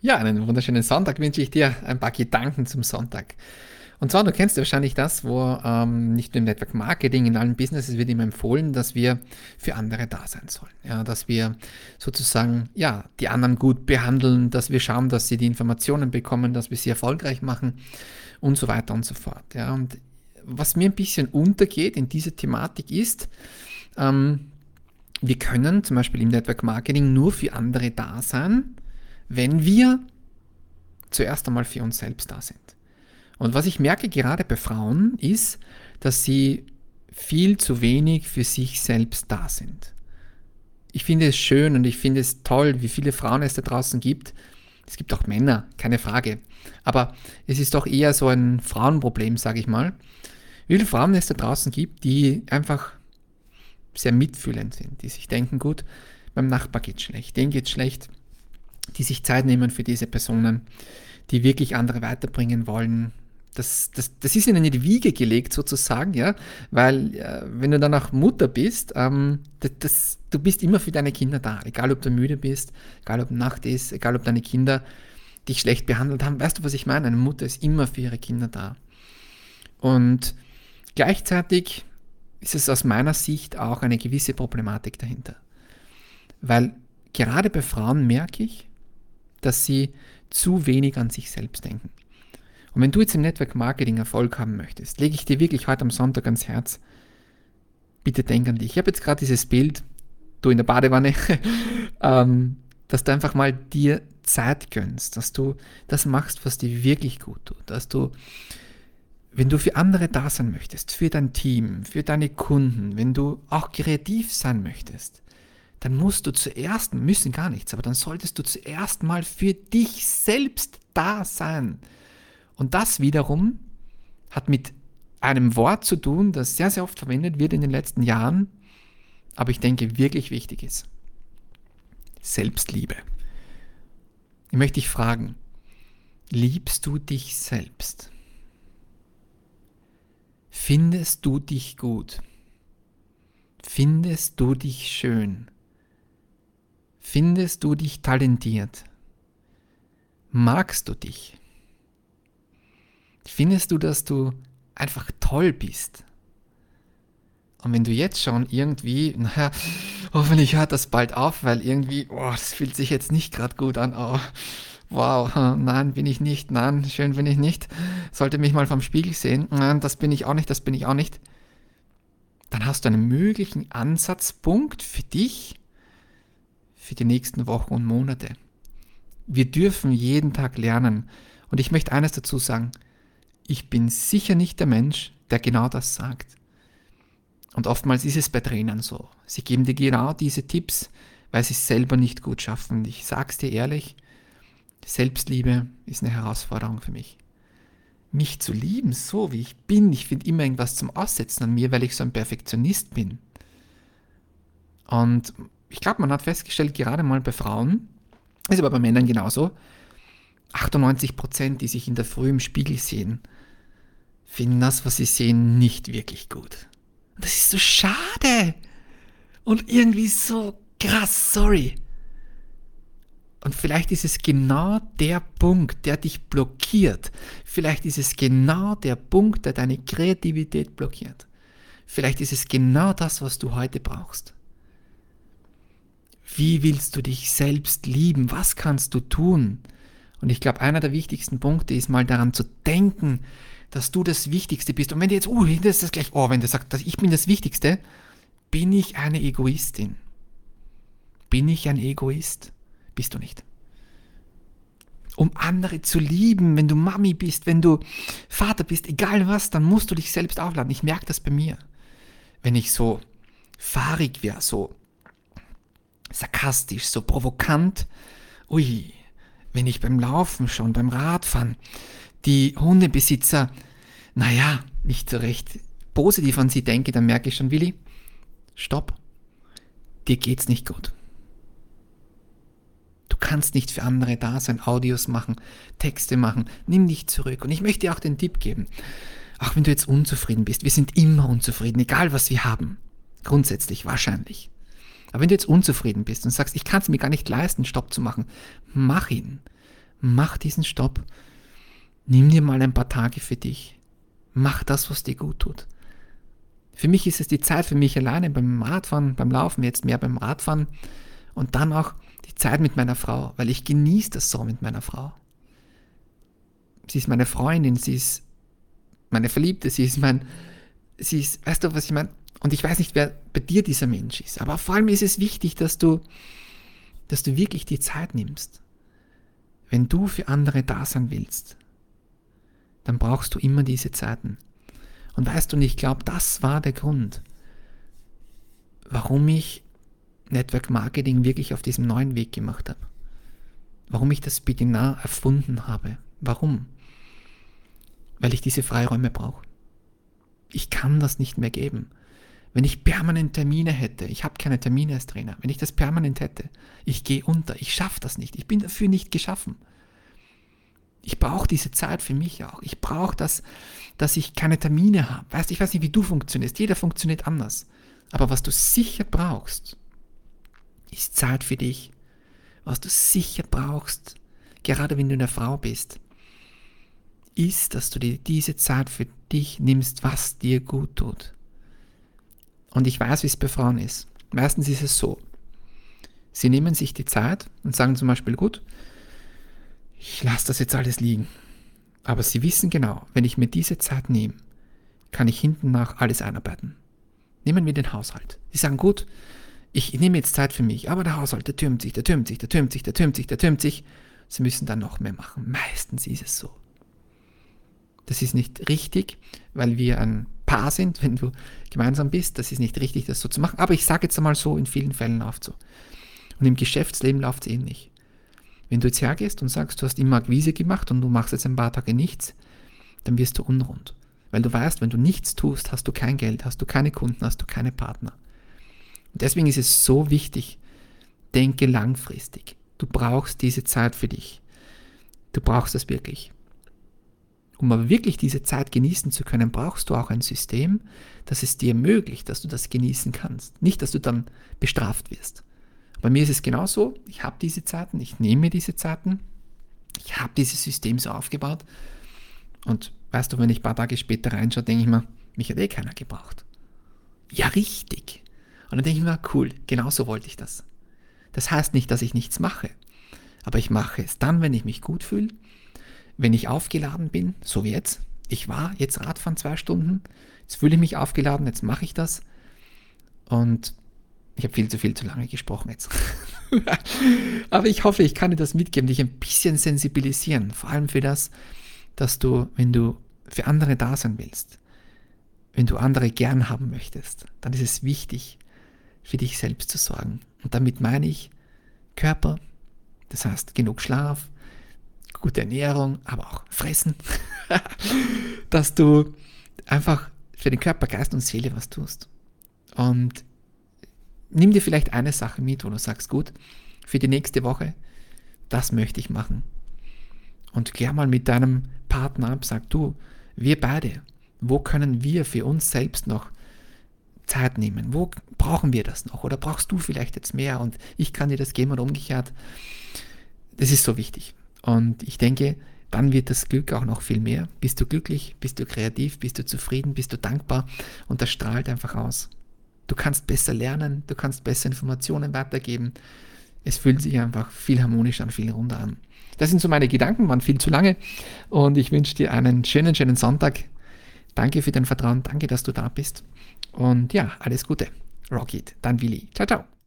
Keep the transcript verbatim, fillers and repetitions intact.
Ja, einen wunderschönen Sonntag wünsche ich dir. Ein paar Gedanken zum Sonntag. Und zwar, du kennst ja wahrscheinlich das, wo ähm, nicht nur im Network Marketing, in allen Businesses wird immer empfohlen, dass wir für andere da sein sollen. Ja, dass wir sozusagen, ja, die anderen gut behandeln, dass wir schauen, dass sie die Informationen bekommen, dass wir sie erfolgreich machen und so weiter und so fort. Ja, und was mir ein bisschen untergeht in dieser Thematik ist, ähm, wir können zum Beispiel im Network Marketing nur für andere da sein, wenn wir zuerst einmal für uns selbst da sind. Und was ich merke gerade bei Frauen ist, dass sie viel zu wenig für sich selbst da sind. Ich finde es schön und ich finde es toll, wie viele Frauen es da draußen gibt. Es gibt auch Männer, keine Frage. Aber es ist doch eher so ein Frauenproblem, sage ich mal. Wie viele Frauen es da draußen gibt, die einfach sehr mitfühlend sind, die sich denken, gut, beim Nachbar geht es schlecht, denen geht es schlecht, die sich Zeit nehmen für diese Personen, die wirklich andere weiterbringen wollen. Das, das, das ist ihnen in die Wiege gelegt sozusagen, ja, weil äh, wenn du dann auch Mutter bist, ähm, das, das, du bist immer für deine Kinder da, egal ob du müde bist, egal ob Nacht ist, egal ob deine Kinder dich schlecht behandelt haben. Weißt du, was ich meine? Eine Mutter ist immer für ihre Kinder da. Und gleichzeitig ist es aus meiner Sicht auch eine gewisse Problematik dahinter. Weil gerade bei Frauen merke ich, dass sie zu wenig an sich selbst denken. Und wenn du jetzt im Network Marketing Erfolg haben möchtest, lege ich dir wirklich heute am Sonntag ans Herz, bitte denk an dich. Ich habe jetzt gerade dieses Bild, du in der Badewanne, ähm, dass du einfach mal dir Zeit gönnst, dass du das machst, was dir wirklich gut tut, dass du, wenn du für andere da sein möchtest, für dein Team, für deine Kunden, wenn du auch kreativ sein möchtest, dann musst du zuerst, müssen gar nichts, aber dann solltest du zuerst mal für dich selbst da sein. Und das wiederum hat mit einem Wort zu tun, das sehr, sehr oft verwendet wird in den letzten Jahren, aber ich denke wirklich wichtig ist. Selbstliebe. Ich möchte dich fragen, liebst du dich selbst? Findest du dich gut? Findest du dich schön? Findest du dich talentiert? Magst du dich? Findest du, dass du einfach toll bist? Und wenn du jetzt schon irgendwie, naja, hoffentlich hört das bald auf, weil irgendwie, oh, das fühlt sich jetzt nicht gerade gut an. Oh, wow, nein, bin ich nicht, nein, schön bin ich nicht. Sollte mich mal vom Spiegel sehen. Nein, das bin ich auch nicht, das bin ich auch nicht. Dann hast du einen möglichen Ansatzpunkt für dich, für die nächsten Wochen und Monate. Wir dürfen jeden Tag lernen. Und ich möchte eines dazu sagen, ich bin sicher nicht der Mensch, der genau das sagt. Und oftmals ist es bei Trainern so. Sie geben dir genau diese Tipps, weil sie es selber nicht gut schaffen. Und ich sage es dir ehrlich, Selbstliebe ist eine Herausforderung für mich. Mich zu lieben, so wie ich bin, ich finde immer irgendwas zum Aussetzen an mir, weil ich so ein Perfektionist bin. Und ich glaube, man hat festgestellt, gerade mal bei Frauen, ist aber bei Männern genauso, achtundneunzig Prozent, die sich in der Früh im Spiegel sehen, finden das, was sie sehen, nicht wirklich gut. Und das ist so schade und irgendwie so krass, sorry. Und vielleicht ist es genau der Punkt, der dich blockiert. Vielleicht ist es genau der Punkt, der deine Kreativität blockiert. Vielleicht ist es genau das, was du heute brauchst. Wie willst du dich selbst lieben? Was kannst du tun? Und ich glaube, einer der wichtigsten Punkte ist mal daran zu denken, dass du das Wichtigste bist. Und wenn du jetzt, uh, das ist das gleich, oh, wenn du sagst, ich bin das Wichtigste, bin ich eine Egoistin? Bin ich ein Egoist? Bist du nicht. Um andere zu lieben, wenn du Mami bist, wenn du Vater bist, egal was, dann musst du dich selbst aufladen. Ich merke das bei mir. Wenn ich so fahrig wäre, so sarkastisch, so provokant, ui, wenn ich beim Laufen schon, beim Radfahren, die Hundebesitzer, naja, nicht so recht positiv an sie denke, dann merke ich schon, Willi, stopp, dir geht's nicht gut. Du kannst nicht für andere da sein, Audios machen, Texte machen, nimm dich zurück. Und ich möchte dir auch den Tipp geben, auch wenn du jetzt unzufrieden bist, wir sind immer unzufrieden, egal was wir haben, grundsätzlich, wahrscheinlich. Aber wenn du jetzt unzufrieden bist und sagst, ich kann es mir gar nicht leisten, Stopp zu machen, mach ihn. Mach diesen Stopp. Nimm dir mal ein paar Tage für dich. Mach das, was dir gut tut. Für mich ist es die Zeit für mich alleine beim Radfahren, beim Laufen, jetzt mehr beim Radfahren und dann auch die Zeit mit meiner Frau, weil ich genieße das so mit meiner Frau. Sie ist meine Freundin, sie ist meine Verliebte, sie ist mein, sie ist, weißt du, was ich meine? Und ich weiß nicht, wer bei dir dieser Mensch ist, aber vor allem ist es wichtig, dass du, dass du wirklich die Zeit nimmst. Wenn du für andere da sein willst, dann brauchst du immer diese Zeiten. Und weißt du, und ich glaube, das war der Grund, warum ich Network Marketing wirklich auf diesem neuen Weg gemacht habe. Warum ich das Webinar erfunden habe. Warum? Weil ich diese Freiräume brauche. Ich kann das nicht mehr geben. Wenn ich permanent Termine hätte, ich habe keine Termine als Trainer, wenn ich das permanent hätte, ich gehe unter, ich schaffe das nicht, ich bin dafür nicht geschaffen. Ich brauche diese Zeit für mich auch. Ich brauche das, dass ich keine Termine habe. Weißt, ich weiß nicht, wie du funktionierst. Jeder funktioniert anders. Aber was du sicher brauchst, ist Zeit für dich. Was du sicher brauchst, gerade wenn du eine Frau bist, ist, dass du dir diese Zeit für dich nimmst, was dir gut tut. Und ich weiß, wie es bei Frauen ist. Meistens ist es so. Sie nehmen sich die Zeit und sagen zum Beispiel, gut, ich lasse das jetzt alles liegen. Aber sie wissen genau, wenn ich mir diese Zeit nehme, kann ich hinten nach alles einarbeiten. Nehmen wir den Haushalt. Sie sagen, gut, ich nehme jetzt Zeit für mich, aber der Haushalt, der türmt sich, der türmt sich, der türmt sich, der türmt sich, der türmt sich. Sie müssen dann noch mehr machen. Meistens ist es so. Das ist nicht richtig, weil wir ein Paar sind, wenn du gemeinsam bist. Das ist nicht richtig, das so zu machen. Aber ich sage jetzt einmal so, in vielen Fällen läuft es so. Und im Geschäftsleben läuft es ähnlich. Wenn du jetzt hergehst und sagst, du hast immer Akquise gemacht und du machst jetzt ein paar Tage nichts, dann wirst du unrund. Weil du weißt, wenn du nichts tust, hast du kein Geld, hast du keine Kunden, hast du keine Partner. Und deswegen ist es so wichtig, denke langfristig. Du brauchst diese Zeit für dich. Du brauchst das wirklich. Um aber wirklich diese Zeit genießen zu können, brauchst du auch ein System, das es dir ermöglicht, dass du das genießen kannst. Nicht, dass du dann bestraft wirst. Bei mir ist es genauso, ich habe diese Zeiten, ich nehme mir diese Zeiten, ich habe dieses System so aufgebaut und weißt du, wenn ich ein paar Tage später reinschaue, denke ich mir, mich hat eh keiner gebraucht. Ja, richtig. Und dann denke ich mir, cool, genauso wollte ich das. Das heißt nicht, dass ich nichts mache, aber ich mache es dann, wenn ich mich gut fühle, wenn ich aufgeladen bin, so wie jetzt. Ich war jetzt Radfahren zwei Stunden, jetzt fühle ich mich aufgeladen, jetzt mache ich das und ich habe viel zu viel zu lange gesprochen jetzt. Aber ich hoffe, ich kann dir das mitgeben, dich ein bisschen sensibilisieren. Vor allem für das, dass du, wenn du für andere da sein willst, wenn du andere gern haben möchtest, dann ist es wichtig, für dich selbst zu sorgen. Und damit meine ich Körper, das heißt genug Schlaf, gute Ernährung, aber auch Fressen, dass du einfach für den Körper, Geist und Seele was tust. Und nimm dir vielleicht eine Sache mit, wo du sagst, gut, für die nächste Woche, das möchte ich machen. Und klär mal mit deinem Partner ab, sag du, wir beide, wo können wir für uns selbst noch Zeit nehmen? Wo brauchen wir das noch? Oder brauchst du vielleicht jetzt mehr und ich kann dir das geben oder umgekehrt? Das ist so wichtig. Und ich denke, dann wird das Glück auch noch viel mehr. Bist du glücklich? Bist du kreativ? Bist du zufrieden? Bist du dankbar? Und das strahlt einfach aus. Du kannst besser lernen, du kannst besser Informationen weitergeben. Es fühlt sich einfach viel harmonischer und viel runder an. Das sind so meine Gedanken, waren viel zu lange und ich wünsche dir einen schönen, schönen Sonntag. Danke für dein Vertrauen, danke, dass du da bist und ja, alles Gute. Rock it, dein Willi. Ciao, ciao.